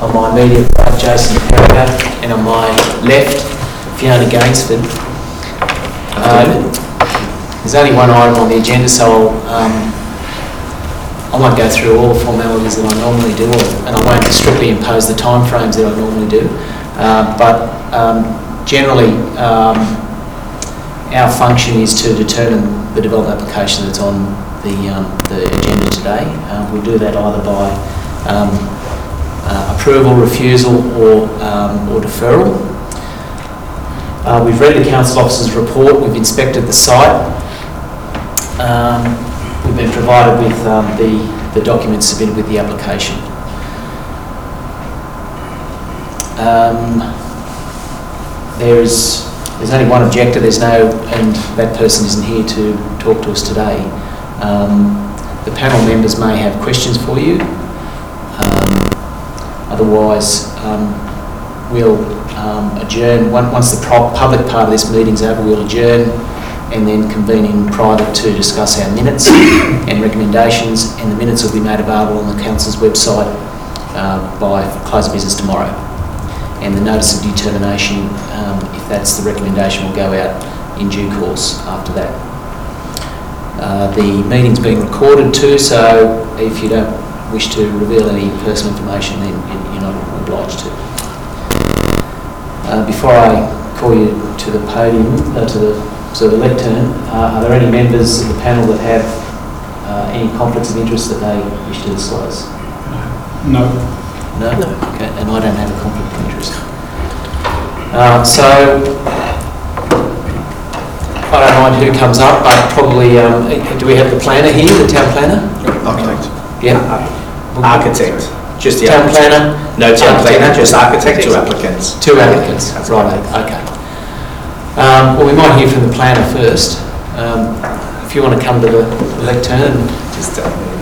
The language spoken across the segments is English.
On my immediate right, Jason Perringer, and on my left, Fiona Gainsford. There's only one item on the agenda, so I won't go through all the formalities that I normally do, and I won't strictly impose the timeframes that I normally do. But generally, our function is to determine the development application that's on the agenda today. We'll do that either by approval, refusal, or deferral. We've read the council officer's report. We've inspected the site. We've been provided with the documents submitted with the application. There's only one objector. And that person isn't here to talk to us today. The panel members may have questions for you. Otherwise, we'll adjourn. Once the public part of this meeting's over, we'll adjourn and then convene in private to discuss our minutes and recommendations, and the minutes will be made available on the council's website by close of business tomorrow. And the notice of determination, if that's the recommendation, will go out in due course after that. The meeting's being recorded too, so if you don't wish to reveal any personal information, then you're not obliged to. Before I call you to the podium, to the lectern, are there any members of the panel that have any conflicts of interest that they wish to disclose? No. No? Okay, and I don't have a conflict of interest. So, I don't mind who comes up, but probably, do we have the planner here, the town planner? Architect. Yeah. Architect. Just the town architect. planner? No town planner, just architect, two applicants. Two applicants, right, okay. Well, we might hear from the planner first. If you want to come to the lectern. Just tell me.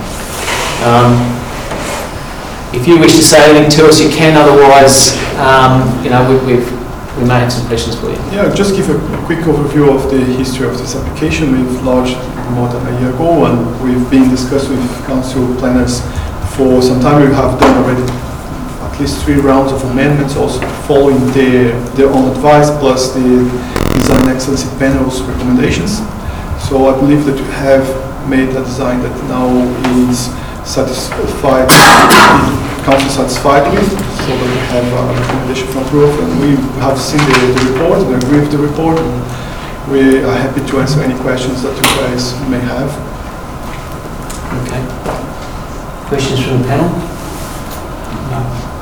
If you wish to say anything to us, you can. Otherwise, we may have some questions for you. Yeah, just give a quick overview of the history of this application. We've launched more than a year ago, and we've been discussing with council planners for some time. We have done already at least 3 rounds of amendments, also following their own advice, plus the Design Excellency Panel's recommendations. So I believe that we have made a design that now is satisfied, council satisfied with, so that we have a recommendation from approval, and we have seen the report and agree with the report, and we are happy to answer any questions that you guys may have. Okay. Questions from the panel? No.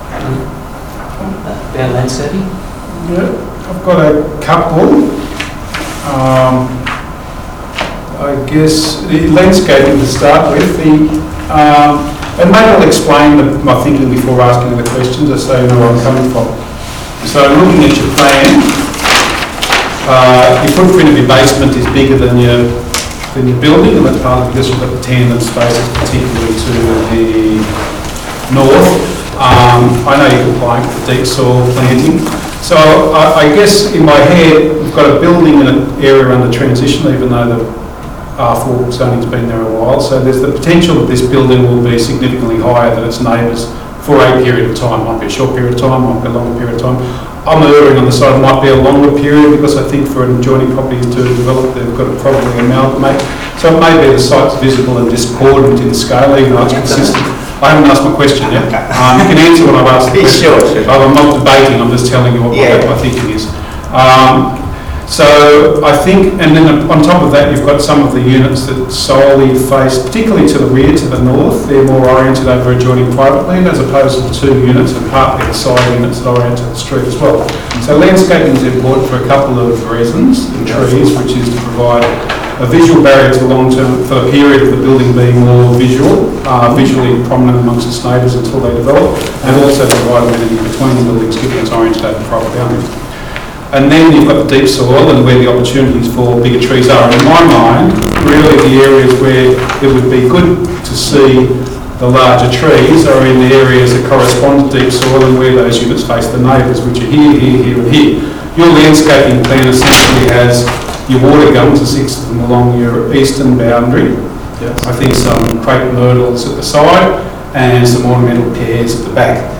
About landscaping? Yeah, I've got a couple. I guess the landscaping to start with. And maybe I'll explain my thinking before asking the questions, just so you know where I'm coming from. So looking at your plan, your footprint of your basement is bigger than your building, and that's partly because you've got the tandem spaces, particularly to the north. I know you're complying with the deep soil planting. So I guess in my head, we've got a building in an area under transition, even though the R4 zoning's been there a while. So there's the potential that this building will be significantly higher than its neighbours for a period of time. Might be a short period of time, might be a longer period of time. I'm erring on the side it might be a longer period, because I think for an adjoining property to develop, they've got to probably amalgamate. So it may be the site's visible and discordant in scale, even though it's consistent. I haven't asked my question yet. You can answer when I've asked the question. Sure. I'm not debating, I'm just telling you what my thinking is. So I think, and then on top of that, you've got some of the units that solely face, particularly to the rear, to the north, they're more oriented over adjoining private land, as opposed to 2 units and partly the side units that orient to the street as well. So landscaping is important for a couple of reasons, and trees, which is to provide a visual barrier to long-term, for the period of the building being more visually prominent amongst its neighbours until they develop, and also provide amenity between the buildings given its oriented over private boundaries. And then you've got the deep soil and where the opportunities for bigger trees are. And in my mind, really the areas where it would be good to see the larger trees are in the areas that correspond to deep soil and where those units face the neighbours, which are here, here, here and here. Your landscaping plan essentially has your water guns, the 6 of them along your eastern boundary. Yes. I think some crepe myrtles at the side and some ornamental pears at the back.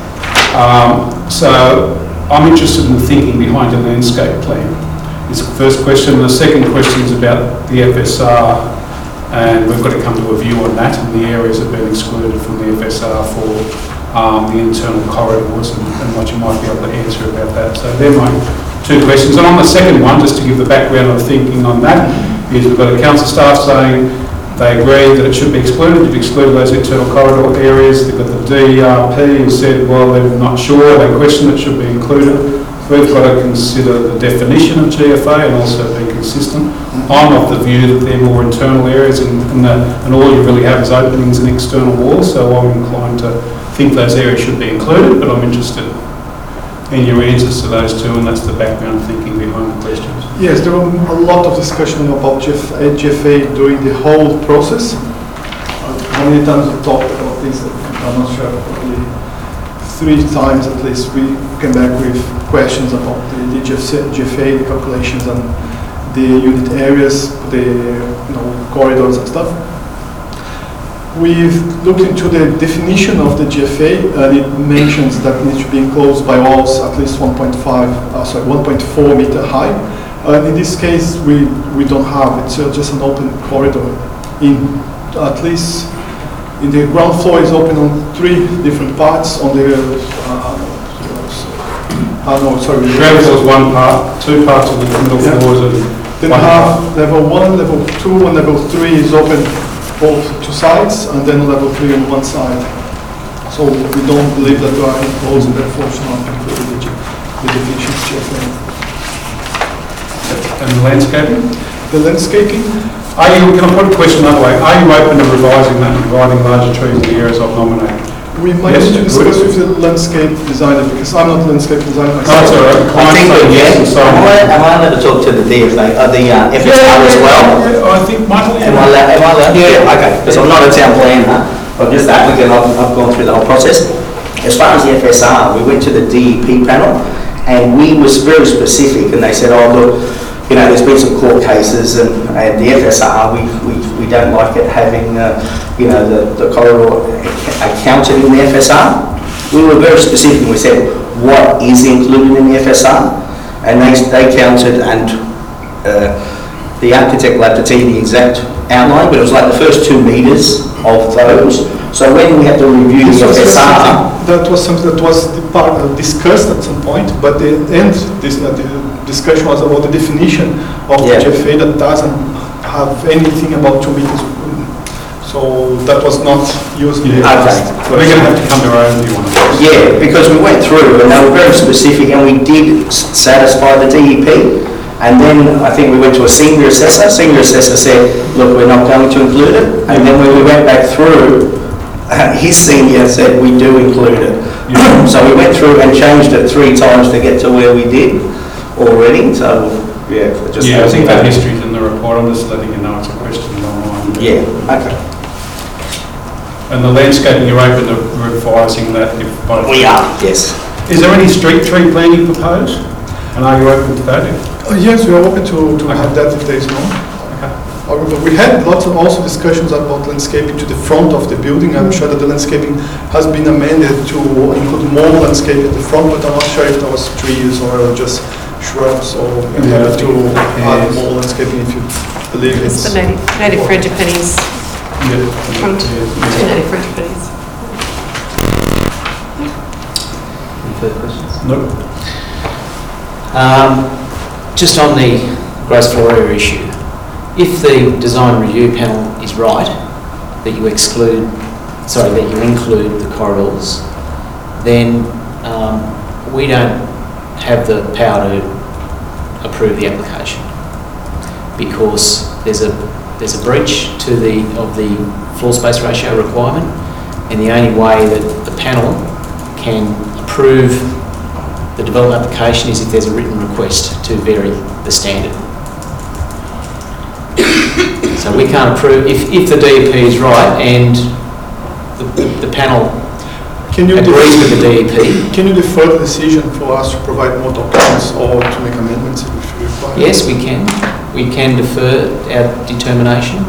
So I'm interested in the thinking behind a landscape plan. Is the first question. The second question is about the FSR, and we've got to come to a view on that and the areas that have been excluded from the FSR for the internal corridors and what you might be able to answer about that. So they're my two questions. And on the second one, just to give the background of thinking on that, is we've got a council staff saying they agree that it should be excluded. You've excluded those internal corridor areas. They've got the DERP who said, well, they're not sure, they question it should be included. We've got to consider the definition of GFA and also be consistent. I'm of the view that they're more internal areas and all you really have is openings and external walls, so I'm inclined to think those areas should be included, but I'm interested in your answers to those two, and that's the background thinking behind the questions. Yes, there were a lot of discussion about GFA during the whole process. How many times we talked about this? I'm not sure, probably 3 times at least we came back with questions about the GFA, the calculations and the unit areas, the corridors and stuff. We've looked into the definition of the GFA, and it mentions that it needs to be enclosed by walls at least 1.4 meter high. In this case, we don't have it. It's just an open corridor. At least in the ground floor is open on 3 different parts. On the ground floor is one part, 2 parts of the middle floors, and then have level 1, level 2, and level 3 is open both 2 sides, and then level 3 on 1 side. So we don't believe that we are enclosed, and therefore it's not included the definition of GFA. And the landscaping? The landscaping? Can I put a question another way? Are you open to revising that and providing larger trees in the areas I've nominated? We might need to discuss with the landscape designer, because I'm not a landscape designer myself. That's all right. I think am I allowed to talk to the DFA, the FSR as well? Yeah, I think Michael. Am I allowed? Yeah. Okay. Because I'm not a town planner. I'm just the applicant. I've gone through the whole process. As far as the FSR, we went to the DEP panel, and we was very specific, and they said, oh look, there's been some court cases, and the FSR, we don't like it having, the corridor accounted in the FSR. We were very specific. We said, what is included in the FSR? And they counted, and the architect will have to tell you the exact outline, but it was like the first 2 metres of those. So when we had to review the FSR... That was something that was discussed at some point, but the discussion was about the definition of the GFA that doesn't have anything about 2 meters. So that was not used. Okay. We're going to have to come to our own view on it. Yeah, because we went through and they were very specific, and we did satisfy the DEP. And then I think we went to a senior assessor. Senior assessor said, look, we're not going to include it. And then when we went back through, his senior said we do include it. Yeah. So we went through and changed it 3 times to get to where we did already. So I think that history's in the report. I'm just letting you know it's a question online. Yeah. Okay. And the landscaping, you're open to revising that? We are. Yes. Is there any street tree planting proposed? And are you open to that? Yes, we are open to have that if there is more. We had lots of also discussions about landscaping to the front of the building. I'm sure that the landscaping has been amended to include more landscape at the front, but I'm not sure if there was trees or just shrubs, or we have to add more landscaping if you believe it's the native frangipanis. Front, 2 native frangipanis. Any further questions? No. Just on the gross floor area issue, if the design review panel is right, that you include the corridors, then we don't have the power to approve the application, because there's a breach of the floor space ratio requirement, and the only way that the panel can approve the development application is if there's a written request to vary the standard. So we can't approve, if the DEP is right and the panel agrees with the DEP. Can you defer the decision for us to provide more documents or to make amendments if we require? Yes, we can. We can defer our determination.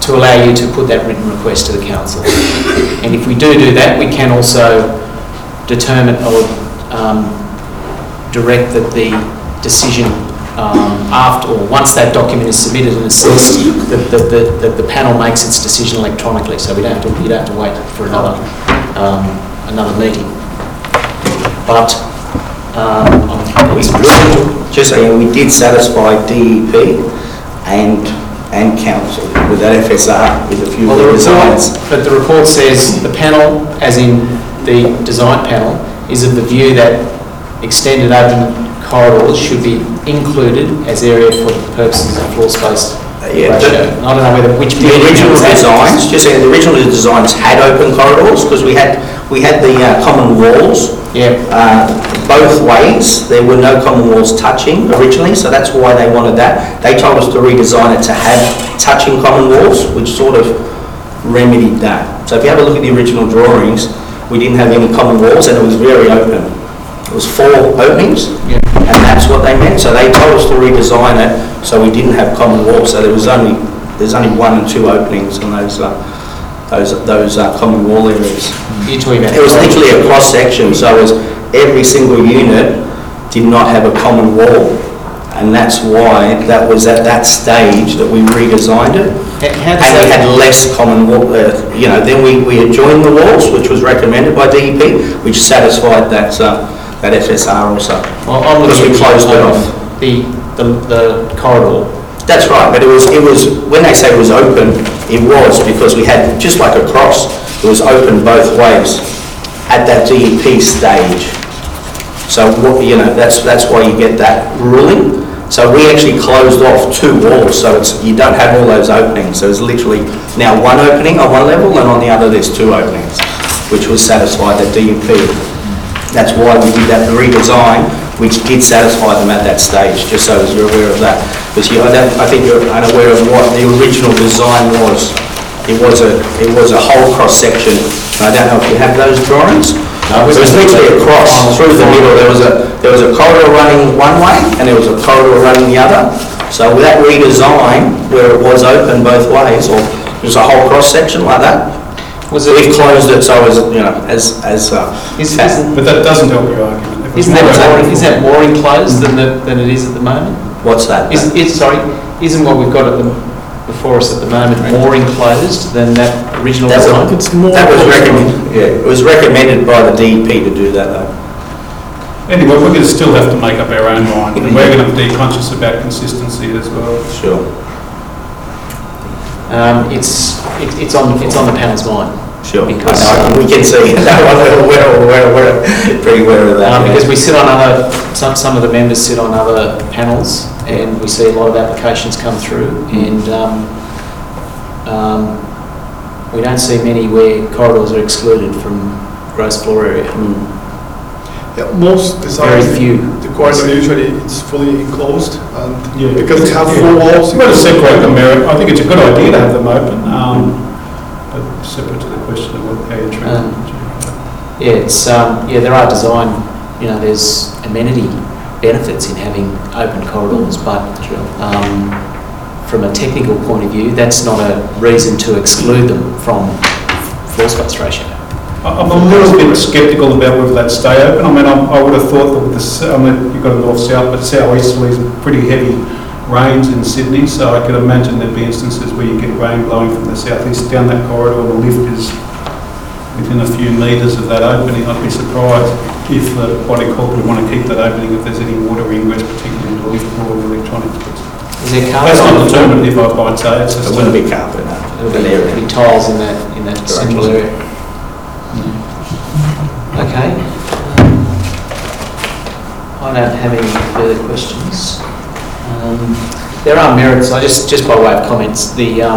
to allow you to put that written request to the council. And if we do that, we can also determine or direct that the decision after or once that document is submitted and assessed, that the panel makes its decision electronically, so you don't have to wait for another meeting. But just saying, we did satisfy DEP and council with that FSR with a few designs. But the report says the panel, as in the design panel, is of the view that extended open corridors should be included as area for the purposes of floor space ratio. I don't know which the original designs. Just saying, the original designs had open corridors because we had the common walls. Yeah. Both ways. There were no common walls touching originally, so that's why they wanted that. They told us to redesign it to have touching common walls, which sort of remedied that. So if you have a look at the original drawings, we didn't have any common walls and it was very open. It was 4 openings, and that's what they meant. So they told us to redesign it so we didn't have common walls. So there's only 1 and 2 openings on those common wall areas. You're talking about it was literally a cross section, so it was every single unit did not have a common wall, and that's why that was at that stage that we redesigned it. And we had less common wall. Then we adjoined the walls, which was recommended by DEP, which satisfied that FSR also. Well, because we closed it off. The corridor. That's right, but it was when they say it was open, it was because we had just like a cross. It was open both ways at that DEP stage. So that's why you get that ruling. So we actually closed off 2 walls, so you don't have all those openings. So it's literally now 1 opening on one level, and on the other there's 2 openings, which was satisfied at DEP. That's why we did that redesign, which did satisfy them at that stage, just so as you're aware of that. Because I think you're unaware of what the original design was. It was a whole cross section. I don't know if you have those drawings. It was literally across through the middle. There was a corridor running one way and there was a corridor running the other. So with that redesign, where it was open both ways, or it was a whole cross section like that, we've closed it so as but that doesn't help your argument. Is that more enclosed than it is at the moment? What's that? Isn't what we've got before us at the moment more enclosed than that original design? That was recommended. Yeah, it was recommended by the DEP to do that though. Anyway, we're going to still have to make up our own mind, and we're going to be conscious about consistency as well. Sure. It's on the panel's mind. Sure. Because we can see that one. We're pretty aware of that. Because we sit on some of the members sit on other panels, and we see a lot of applications come through, and we don't see many where corridors are excluded from gross floor area. Yeah, most designs, very few. The corridor usually it's fully enclosed, and because they have 4 walls. We've got to separate them. I think it's a good idea to have them open, but separate to the question of how you treat them. There are design. There's amenity benefits in having open corridors, but from a technical point of view, that's not a reason to exclude them from floor space ratio. I'm a little bit sceptical about whether that stay open. I mean, I would have thought that with you've got a north-south, but south-easterly is pretty heavy rains in Sydney, so I could imagine there'd be instances where you get rain blowing from the southeast down that corridor and the lift is within a few metres of that opening. I'd be surprised if the body corporate would want to keep that opening if there's any water ingress, particularly into the lift or electronics. Is there carpet? That's not determinative, I'd say. It wouldn't be carpet, no. It'll be tiles in that central area. Okay. I don't have any further questions. There are merits. Just by way of comments,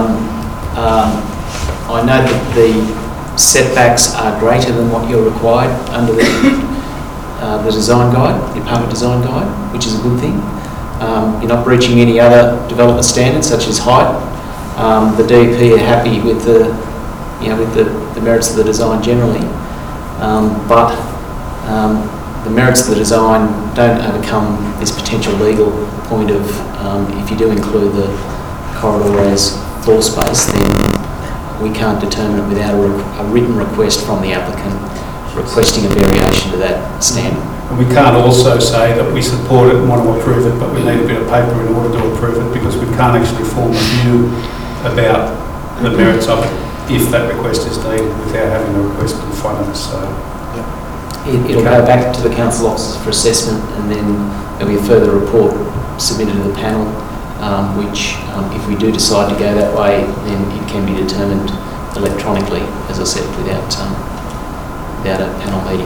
I know that the setbacks are greater than what you're required under the design guide, the apartment design guide, which is a good thing. You're not breaching any other development standards such as height. The DEP are happy with the merits of the design generally, but the merits of the design don't overcome this potential legal point of if you do include the corridor as floor space, then we can't determine it without a written request from the applicant requesting a variation to that standard. And we can't also say that we support it and want to approve it, but we need a bit of paper in order to approve it, because we can't actually form a view about the merits of it if that request is needed without having a request in front of us. So It'll go back to the council officers for assessment, and then there'll be a further report submitted to the panel, which if we do decide to go that way, then it can be determined electronically, as I said, without a panel meeting.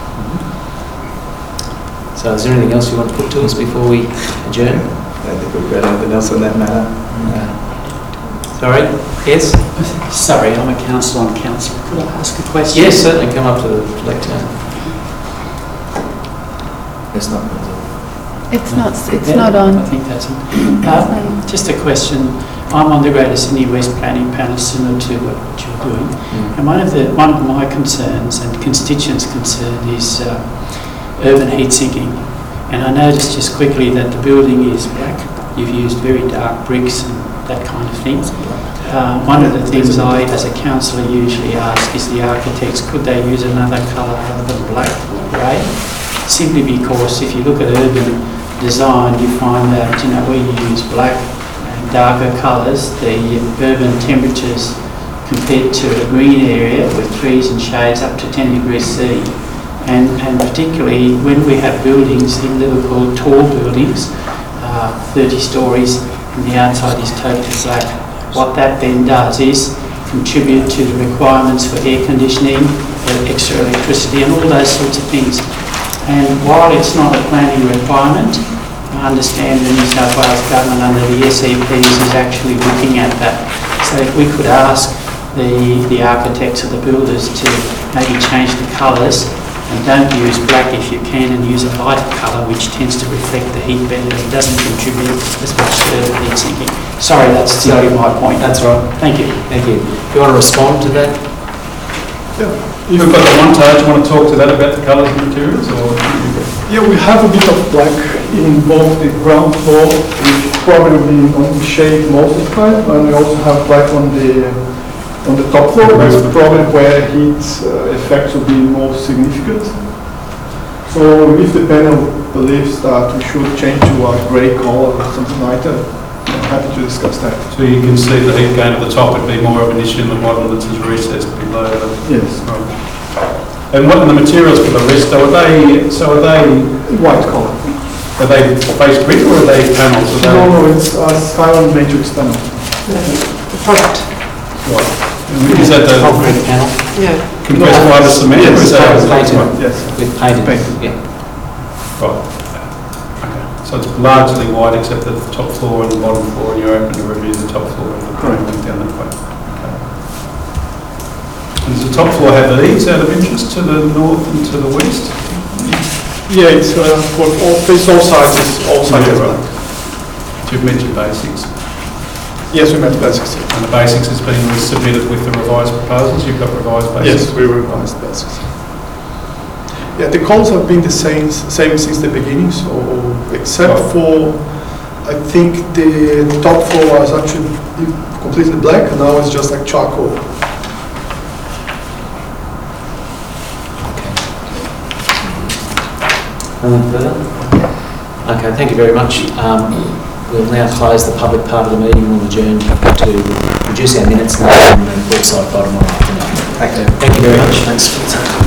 So is there anything else you want to put to us before we adjourn? I don't think we've got anything else on that matter. Sorry? Yes? Sorry, I'm a councillor on council. Could I ask a question? Yes, certainly. Come up to the lectern. It's not. It's not on. I think that's on. Just a question. I'm on the Greater Sydney West Planning Panel, similar to what you're doing. And one of my concerns and constituents' concern is urban heat sinking. And I noticed just quickly that the building is black. You've used very dark bricks and that kind of thing. One of the things I, as a councillor, usually ask is the architects, could they use another colour other than black or grey? Simply because if you look at urban design, you find that, where you use black and darker colours, the urban temperatures compared to a green area with trees and shades up to 10 degrees C. And particularly when we have buildings in Liverpool, tall buildings, 30 stories, and the outside is totally black. What that then does is contribute to the requirements for air conditioning, extra electricity and all those sorts of things. And while it's not a planning requirement, I understand the New South Wales Government under the SEPs is actually looking at that. So if we could ask the architects or the builders to maybe change the colours, and don't use black if you can, and use a lighter colour which tends to reflect the heat better and doesn't contribute as much to the heat sinking. Sorry, that's simply my point. That's right. Thank you. Thank you. Do you want to respond to that? Yeah. you've got the montage. Do you want to talk to that about the colours and materials? Or Yeah, we have a bit of black in both the ground floor, which probably will be on the shade most of the time, and we also have black on the top floor, which is probably where heat effects will be more significant. So if the panel believes that we should change to a grey color or something like that, I'm happy to discuss that. so you can see the heat gain at the top would be more of an issue in the bottom that's as recessed below. Yes. Right. And what are the materials for the rest? Are they White color. are they face brick or are they panels? No, it's a Skylon Matrix panel. The product. Right. Is that the Concrete panel? Yeah. compressed fibre cement? Or is that painted. Yes. With painted. Painted. Yeah. Right. Okay. So it's largely white except the top floor and the bottom floor, and you're open to review the top floor and the Correct. down that way. Okay. And does the top floor have eaves out of interest to the north and to the west? Yeah, it's for all sides. It's all sides. Yeah, right. So you've mentioned basics. Yes, we met basics. And the basics has been submitted with the revised proposals. You've got revised basics. Yes, we revised basics. Yeah, the colors have been the same since the beginning. So except for, I think the top floor was actually completely black, and now it's just like charcoal. Okay, thank you very much. We'll now close the public part of the meeting and we'll adjourn to produce our minutes and then Brookside by tomorrow afternoon. Okay. Thank you very much. Thanks.